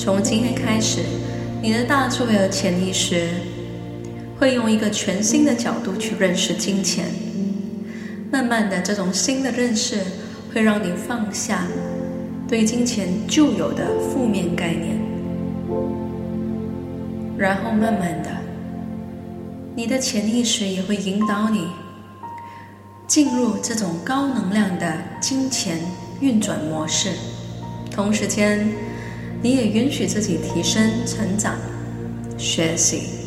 从今天开始，你的大智慧和潜意识会用一个全新的角度去认识金钱。慢慢的，这种新的认识会让你放下对金钱旧有的负面概念，然后慢慢的，你的潜意识也会引导你进入这种高能量的金钱运转模式。同时间，你也允许自己提升、成长、学习。